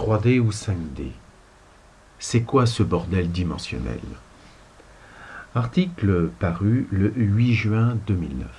3D ou 5D? C'est quoi ce bordel dimensionnel? Article paru le 8 juin 2009.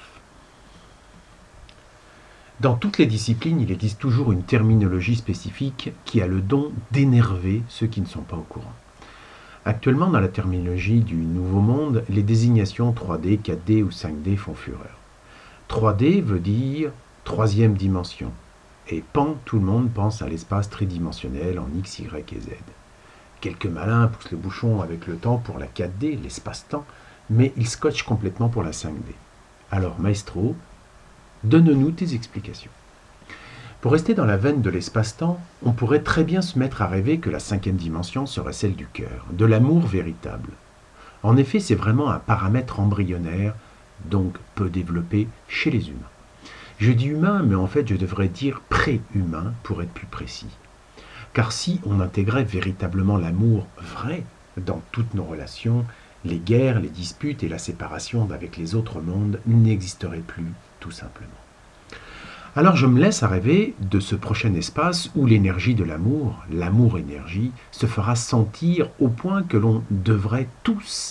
Dans toutes les disciplines, il existe toujours une terminologie spécifique qui a le don d'énerver ceux qui ne sont pas au courant. Actuellement, dans la terminologie du Nouveau Monde, les désignations 3D, 4D ou 5D font fureur. 3D veut dire troisième dimension. Et tout le monde pense à l'espace tridimensionnel en X, Y et Z. Quelques malins poussent le bouchon avec le temps pour la 4D, l'espace-temps, mais ils scotchent complètement pour la 5D. Alors, maestro, donne-nous tes explications. Pour rester dans la veine de l'espace-temps, on pourrait très bien se mettre à rêver que la cinquième dimension serait celle du cœur, de l'amour véritable. En effet, c'est vraiment un paramètre embryonnaire, donc peu développé chez les humains. Je dis humain, mais en fait je devrais dire pré-humain pour être plus précis. Car si on intégrait véritablement l'amour vrai dans toutes nos relations, les guerres, les disputes et la séparation avec les autres mondes n'existeraient plus, tout simplement. Alors je me laisse à rêver de ce prochain espace où l'énergie de l'amour, l'amour-énergie, se fera sentir au point que l'on devrait tous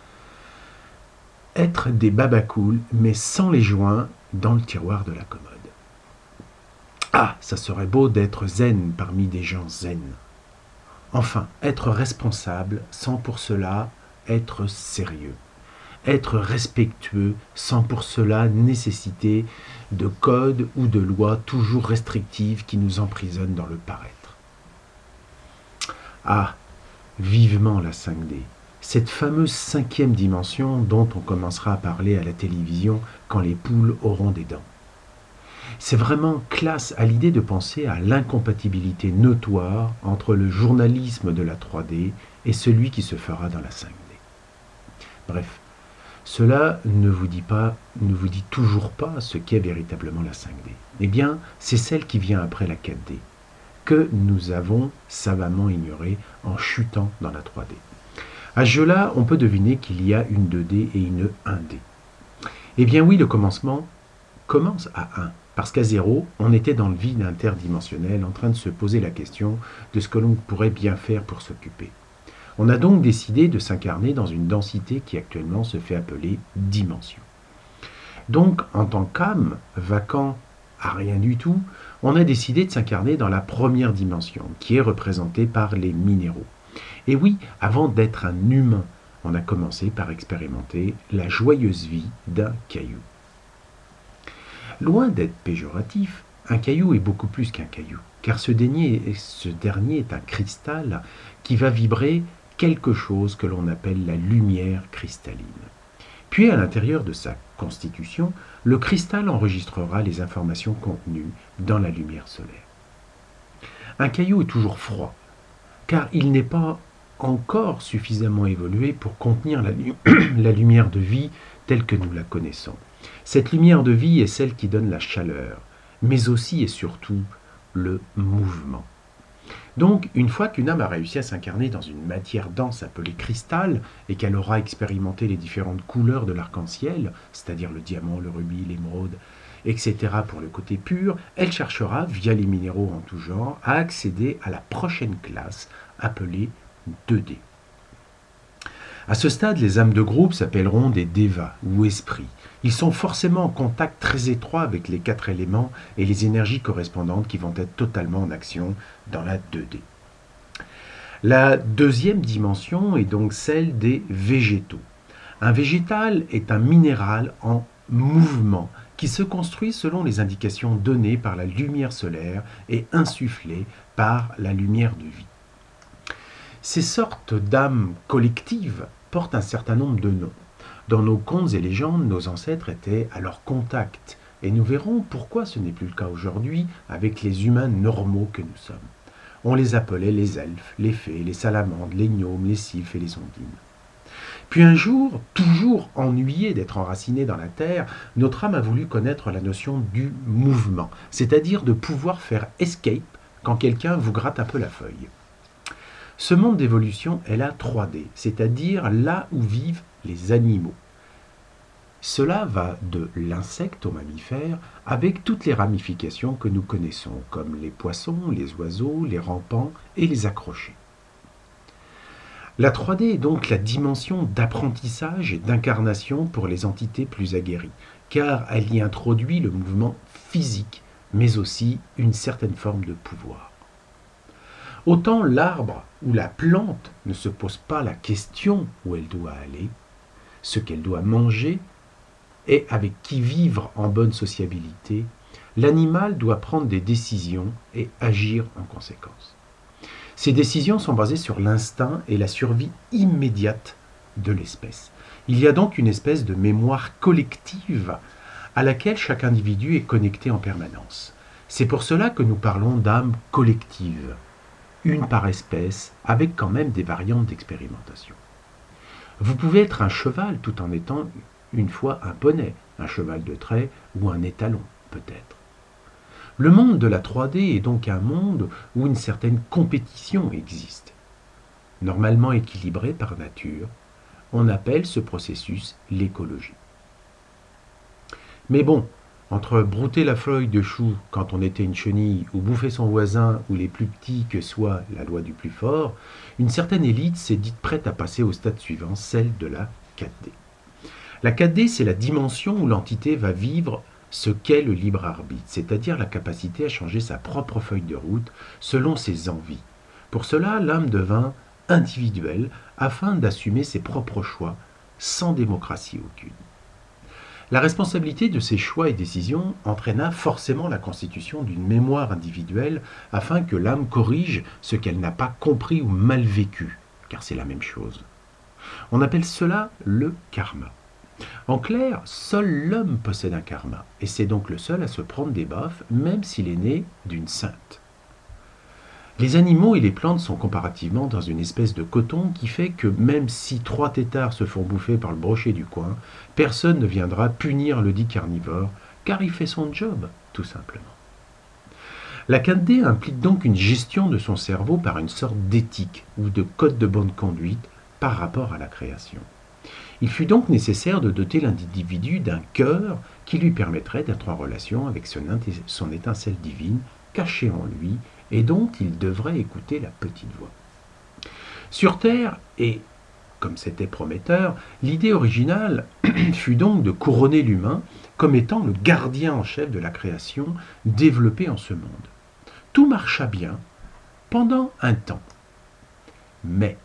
être des babacools, mais sans les joints dans le tiroir de la commode. Ah, ça serait beau d'être zen parmi des gens zen. Enfin, être responsable sans pour cela être sérieux. Être respectueux sans pour cela nécessiter de codes ou de lois toujours restrictives qui nous emprisonnent dans le paraître. Ah, vivement la 5D, cette fameuse cinquième dimension dont on commencera à parler à la télévision quand les poules auront des dents. C'est vraiment classe à l'idée de penser à l'incompatibilité notoire entre le journalisme de la 3D et celui qui se fera dans la 5D. Bref, cela ne vous dit toujours pas ce qu'est véritablement la 5D. Eh bien, c'est celle qui vient après la 4D, que nous avons savamment ignorée en chutant dans la 3D. À ce jeu-là, on peut deviner qu'il y a une 2D et une 1D. Eh bien oui, le commencement commence à 1, parce qu'à 0, on était dans le vide interdimensionnel en train de se poser la question de ce que l'on pourrait bien faire pour s'occuper. On a donc décidé de s'incarner dans une densité qui actuellement se fait appeler dimension. Donc, en tant qu'âme, vacant à rien du tout, on a décidé de s'incarner dans la première dimension, qui est représentée par les minéraux. Et oui, avant d'être un humain, on a commencé par expérimenter la joyeuse vie d'un caillou. Loin d'être péjoratif, un caillou est beaucoup plus qu'un caillou, car ce dernier est un cristal qui va vibrer quelque chose que l'on appelle la lumière cristalline. Puis à l'intérieur de sa constitution, le cristal enregistrera les informations contenues dans la lumière solaire. Un caillou est toujours froid, car il n'est pas encore suffisamment évolué pour contenir la lumière de vie telle que nous la connaissons. Cette lumière de vie est celle qui donne la chaleur, mais aussi et surtout le mouvement. Donc, une fois qu'une âme a réussi à s'incarner dans une matière dense appelée cristal et qu'elle aura expérimenté les différentes couleurs de l'arc-en-ciel, c'est-à-dire le diamant, le rubis, l'émeraude, etc. pour le côté pur, elle cherchera, via les minéraux en tout genre, à accéder à la prochaine classe appelée 2D. À ce stade, les âmes de groupe s'appelleront des devas ou esprits. Ils sont forcément en contact très étroit avec les 4 éléments et les énergies correspondantes qui vont être totalement en action dans la 2D. La deuxième dimension est donc celle des végétaux. Un végétal est un minéral en mouvement qui se construit selon les indications données par la lumière solaire et insufflées par la lumière de vie. Ces sortes d'âmes collectives portent un certain nombre de noms. Dans nos contes et légendes, nos ancêtres étaient à leur contact, et nous verrons pourquoi ce n'est plus le cas aujourd'hui avec les humains normaux que nous sommes. On les appelait les elfes, les fées, les salamandres, les gnomes, les sylphes et les ondines. Puis un jour, toujours ennuyé d'être enraciné dans la terre, notre âme a voulu connaître la notion du mouvement, c'est-à-dire de pouvoir faire escape quand quelqu'un vous gratte un peu la feuille. Ce monde d'évolution est la 3D, c'est-à-dire là où vivent les animaux. Cela va de l'insecte au mammifère avec toutes les ramifications que nous connaissons, comme les poissons, les oiseaux, les rampants et les accrochés. La 3D est donc la dimension d'apprentissage et d'incarnation pour les entités plus aguerries, car elle y introduit le mouvement physique, mais aussi une certaine forme de pouvoir. Autant l'arbre ou la plante ne se pose pas la question où elle doit aller, ce qu'elle doit manger et avec qui vivre en bonne sociabilité, l'animal doit prendre des décisions et agir en conséquence. Ces décisions sont basées sur l'instinct et la survie immédiate de l'espèce. Il y a donc une espèce de mémoire collective à laquelle chaque individu est connecté en permanence. C'est pour cela que nous parlons d'âme collective, une par espèce, avec quand même des variantes d'expérimentation. Vous pouvez être un cheval tout en étant une fois un poney, un cheval de trait ou un étalon peut-être. Le monde de la 3D est donc un monde où une certaine compétition existe. Normalement équilibrée par nature, on appelle ce processus l'écologie. Mais bon, entre brouter la feuille de chou quand on était une chenille ou bouffer son voisin ou les plus petits que soit la loi du plus fort, une certaine élite s'est dite prête à passer au stade suivant, celle de la 4D. La 4D, c'est la dimension où l'entité va vivre ce qu'est le libre arbitre, c'est-à-dire la capacité à changer sa propre feuille de route selon ses envies. Pour cela, l'âme devint individuelle afin d'assumer ses propres choix sans démocratie aucune. La responsabilité de ces choix et décisions entraîna forcément la constitution d'une mémoire individuelle afin que l'âme corrige ce qu'elle n'a pas compris ou mal vécu, car c'est la même chose. On appelle cela le karma. En clair, seul l'homme possède un karma, et c'est donc le seul à se prendre des baffes, même s'il est né d'une sainte. Les animaux et les plantes sont comparativement dans une espèce de coton qui fait que même si 3 têtards se font bouffer par le brochet du coin, personne ne viendra punir le dit carnivore, car il fait son job, tout simplement. La 4D implique donc une gestion de son cerveau par une sorte d'éthique ou de code de bonne conduite par rapport à la création. Il fut donc nécessaire de doter l'individu d'un cœur qui lui permettrait d'être en relation avec son étincelle divine cachée en lui et dont il devrait écouter la petite voix. Sur Terre, et comme c'était prometteur, l'idée originale fut donc de couronner l'humain comme étant le gardien en chef de la création développée en ce monde. Tout marcha bien pendant un temps. Mais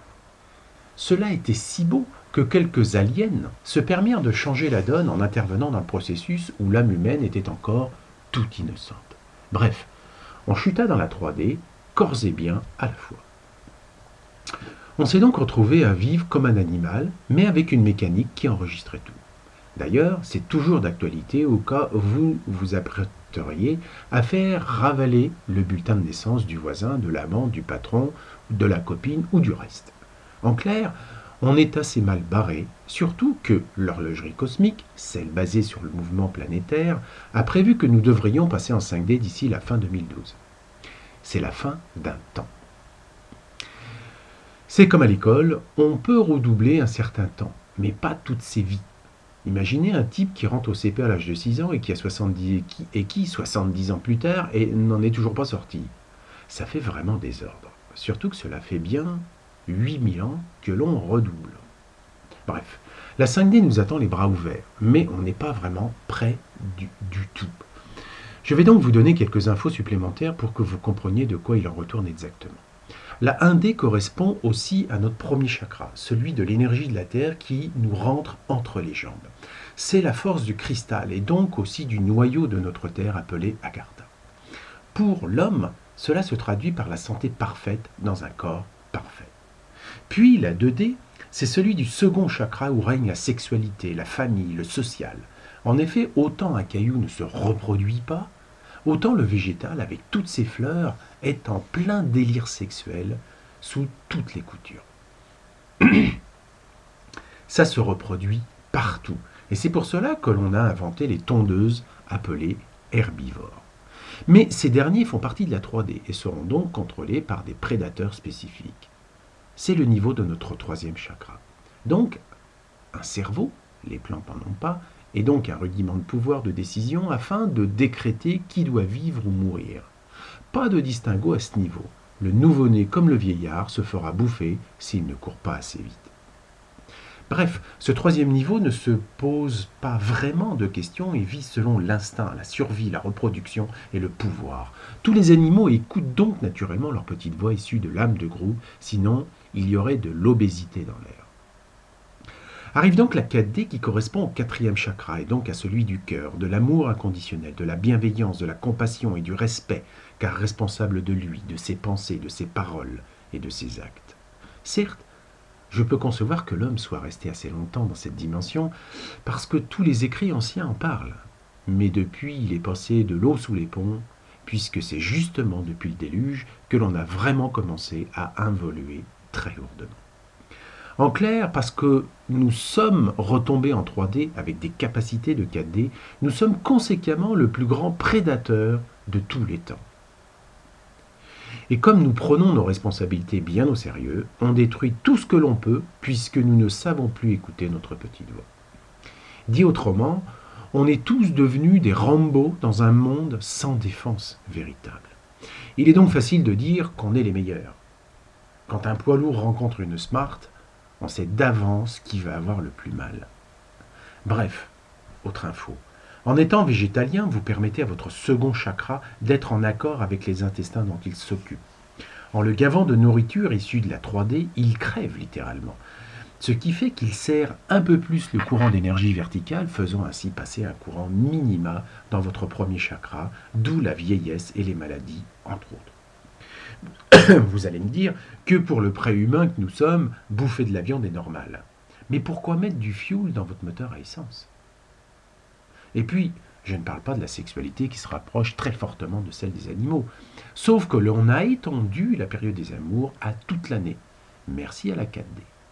cela était si beau que quelques aliens se permirent de changer la donne en intervenant dans le processus où l'âme humaine était encore toute innocente. Bref, on chuta dans la 3D, corps et biens à la fois. On s'est donc retrouvé à vivre comme un animal, mais avec une mécanique qui enregistrait tout. D'ailleurs, c'est toujours d'actualité au cas où vous vous apprêteriez à faire ravaler le bulletin de naissance du voisin, de l'amant, du patron, de la copine ou du reste. En clair, on est assez mal barré, surtout que l'horlogerie cosmique, celle basée sur le mouvement planétaire, a prévu que nous devrions passer en 5D d'ici la fin 2012. C'est la fin d'un temps. C'est comme à l'école, on peut redoubler un certain temps, mais pas toutes ses vies. Imaginez un type qui rentre au CP à l'âge de 6 ans et qui, 70 ans plus tard, n'en est toujours pas sorti. Ça fait vraiment désordre. Surtout que cela fait bien 8000 ans que l'on redouble. Bref, la 5D nous attend les bras ouverts, mais on n'est pas vraiment prêt du tout. Je vais donc vous donner quelques infos supplémentaires pour que vous compreniez de quoi il en retourne exactement. La 1D correspond aussi à notre premier chakra, celui de l'énergie de la Terre qui nous rentre entre les jambes. C'est la force du cristal et donc aussi du noyau de notre Terre appelé Agartha. Pour l'homme, cela se traduit par la santé parfaite dans un corps parfait. Puis la 2D, c'est celui du second chakra où règne la sexualité, la famille, le social. En effet, autant un caillou ne se reproduit pas, autant le végétal, avec toutes ses fleurs, est en plein délire sexuel sous toutes les coutures. Ça se reproduit partout. Et c'est pour cela que l'on a inventé les tondeuses appelées herbivores. Mais ces derniers font partie de la 3D et seront donc contrôlés par des prédateurs spécifiques. C'est le niveau de notre troisième chakra. Donc, un cerveau, les plantes n'en ont pas, et donc un rudiment de pouvoir de décision afin de décréter qui doit vivre ou mourir. Pas de distinguo à ce niveau. Le nouveau-né comme le vieillard se fera bouffer s'il ne court pas assez vite. Bref, ce troisième niveau ne se pose pas vraiment de questions et vit selon l'instinct, la survie, la reproduction et le pouvoir. Tous les animaux écoutent donc naturellement leur petite voix issue de l'âme de groupe, sinon il y aurait de l'obésité dans l'air. Arrive donc la 4D qui correspond au quatrième chakra et donc à celui du cœur, de l'amour inconditionnel, de la bienveillance, de la compassion et du respect, car responsable de lui, de ses pensées, de ses paroles et de ses actes. Certes, je peux concevoir que l'homme soit resté assez longtemps dans cette dimension, parce que tous les écrits anciens en parlent. Mais depuis, il est passé de l'eau sous les ponts, puisque c'est justement depuis le déluge que l'on a vraiment commencé à involuer très lourdement. En clair, parce que nous sommes retombés en 3D avec des capacités de 4D, nous sommes conséquemment le plus grand prédateur de tous les temps. Et comme nous prenons nos responsabilités bien au sérieux, on détruit tout ce que l'on peut, puisque nous ne savons plus écouter notre petite voix. Dit autrement, on est tous devenus des Rambo dans un monde sans défense véritable. Il est donc facile de dire qu'on est les meilleurs. Quand un poids lourd rencontre une Smart, on sait d'avance qui va avoir le plus mal. Bref, autre info. En étant végétalien, vous permettez à votre second chakra d'être en accord avec les intestins dont il s'occupe. En le gavant de nourriture issue de la 3D, il crève littéralement. Ce qui fait qu'il serre un peu plus le courant d'énergie verticale, faisant ainsi passer un courant minima dans votre premier chakra, d'où la vieillesse et les maladies, entre autres. Vous allez me dire que pour le préhumain que nous sommes, bouffer de la viande est normal. Mais pourquoi mettre du fioul dans votre moteur à essence ? Et puis, je ne parle pas de la sexualité qui se rapproche très fortement de celle des animaux. Sauf que l'on a étendu la période des amours à toute l'année. Merci à la 4D.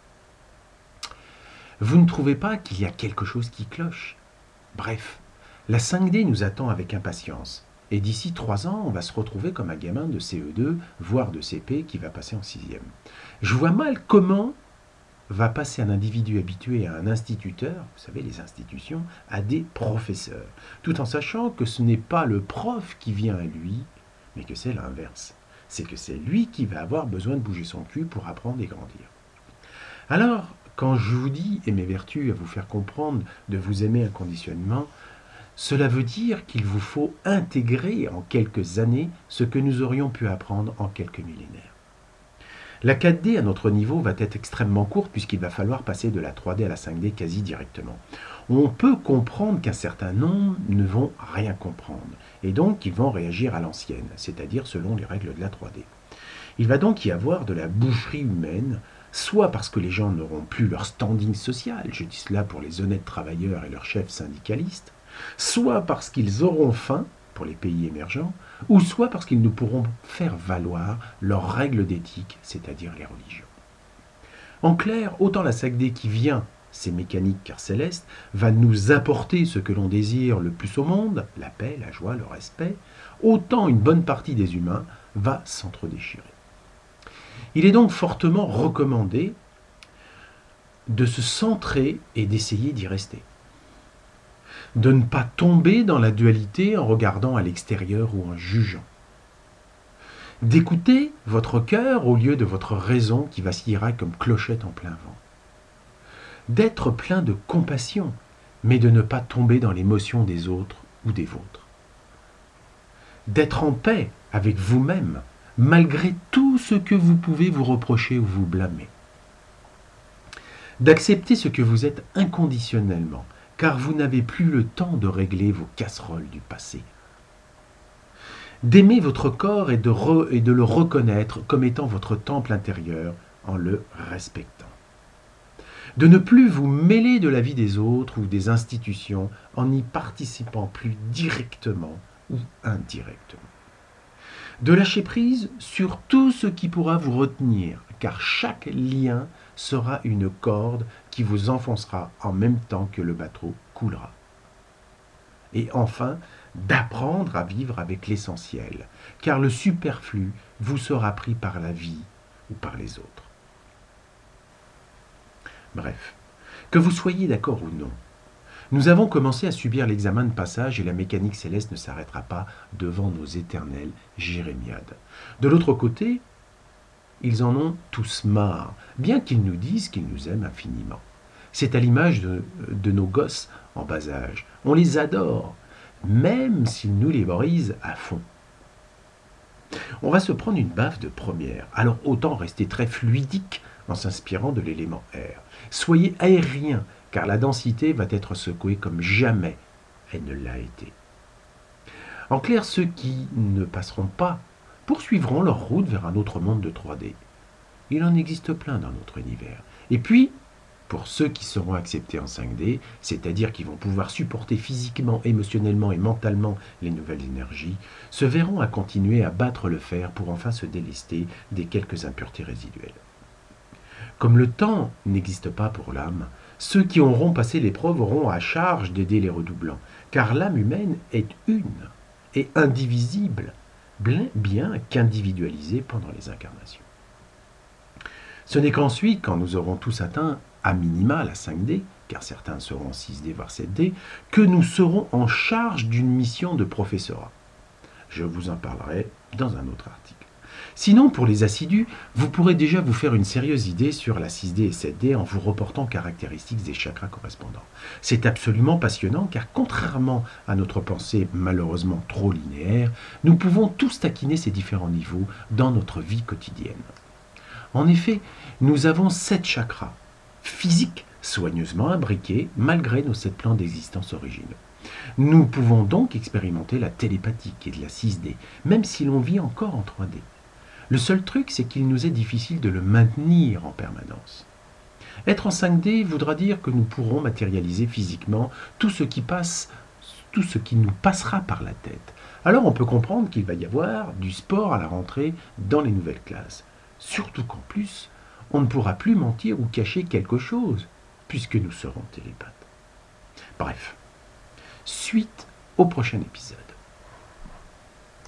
Vous ne trouvez pas qu'il y a quelque chose qui cloche ? Bref, la 5D nous attend avec impatience. Et d'ici 3 ans, on va se retrouver comme un gamin de CE2, voire de CP, qui va passer en 6e. Je vois mal comment va passer un individu habitué à un instituteur, vous savez, les institutions, à des professeurs, tout en sachant que ce n'est pas le prof qui vient à lui, mais que c'est l'inverse. C'est que c'est lui qui va avoir besoin de bouger son cul pour apprendre et grandir. Alors, quand je vous dis, et mes vertus à vous faire comprendre de vous aimer inconditionnellement, cela veut dire qu'il vous faut intégrer en quelques années ce que nous aurions pu apprendre en quelques millénaires. La 4D à notre niveau va être extrêmement courte puisqu'il va falloir passer de la 3D à la 5D quasi directement. On peut comprendre qu'un certain nombre ne vont rien comprendre et donc ils vont réagir à l'ancienne, c'est-à-dire selon les règles de la 3D. Il va donc y avoir de la boufferie humaine, soit parce que les gens n'auront plus leur standing social, je dis cela pour les honnêtes travailleurs et leurs chefs syndicalistes, soit parce qu'ils auront faim, pour les pays émergents, ou soit parce qu'ils ne pourront faire valoir leurs règles d'éthique, c'est-à-dire les religions. En clair, autant la 5D qui vient, c'est mécanique car céleste, va nous apporter ce que l'on désire le plus au monde, la paix, la joie, le respect, autant une bonne partie des humains va s'entre-déchirer. Il est donc fortement recommandé de se centrer et d'essayer d'y rester. De ne pas tomber dans la dualité en regardant à l'extérieur ou en jugeant. D'écouter votre cœur au lieu de votre raison qui vacillera comme clochette en plein vent. D'être plein de compassion, mais de ne pas tomber dans l'émotion des autres ou des vôtres. D'être en paix avec vous-même, malgré tout ce que vous pouvez vous reprocher ou vous blâmer. D'accepter ce que vous êtes inconditionnellement, car vous n'avez plus le temps de régler vos casseroles du passé. D'aimer votre corps et de le reconnaître comme étant votre temple intérieur en le respectant. De ne plus vous mêler de la vie des autres ou des institutions en n'y participant plus directement ou indirectement. De lâcher prise sur tout ce qui pourra vous retenir, car chaque lien sera une corde qui vous enfoncera en même temps que le bateau coulera. Et enfin, d'apprendre à vivre avec l'essentiel, car le superflu vous sera pris par la vie ou par les autres. Bref, que vous soyez d'accord ou non, Nous avons commencé à subir l'examen de passage et la mécanique céleste ne s'arrêtera pas devant nos éternelles jérémiades. De l'autre côté, ils en ont tous marre, bien qu'ils nous disent qu'ils nous aiment infiniment. C'est à l'image de nos gosses en bas âge. On les adore, même s'ils nous les brisent à fond. On va se prendre une baffe de première, alors autant rester très fluidique en s'inspirant de l'élément air. Soyez aérien, car la densité va être secouée comme jamais elle ne l'a été. En clair, ceux qui ne passeront pas poursuivront leur route vers un autre monde de 3D. Il en existe plein dans notre univers. Et puis, pour ceux qui seront acceptés en 5D, c'est-à-dire qui vont pouvoir supporter physiquement, émotionnellement et mentalement les nouvelles énergies, se verront à continuer à battre le fer pour enfin se délester des quelques impuretés résiduelles. Comme le temps n'existe pas pour l'âme, ceux qui auront passé l'épreuve auront à charge d'aider les redoublants, car l'âme humaine est une et indivisible, bien qu'individualisée pendant les incarnations. Ce n'est qu'ensuite, quand nous aurons tous atteint à minima la 5D, car certains seront en 6D voire 7D, que nous serons en charge d'une mission de professorat. Je vous en parlerai dans un autre article. Sinon, pour les assidus, vous pourrez déjà vous faire une sérieuse idée sur la 6D et 7D en vous reportant aux caractéristiques des chakras correspondants. C'est absolument passionnant car contrairement à notre pensée malheureusement trop linéaire, nous pouvons tous taquiner ces différents niveaux dans notre vie quotidienne. En effet, nous avons 7 chakras physiques soigneusement imbriqués malgré nos 7 plans d'existence originaux. Nous pouvons donc expérimenter la télépathie qui est de la 6D, même si l'on vit encore en 3D. Le seul truc, c'est qu'il nous est difficile de le maintenir en permanence. Être en 5D voudra dire que nous pourrons matérialiser physiquement tout ce qui nous passera par la tête. Alors on peut comprendre qu'il va y avoir du sport à la rentrée dans les nouvelles classes. Surtout qu'en plus, on ne pourra plus mentir ou cacher quelque chose, puisque nous serons télépathes. Bref, suite au prochain épisode.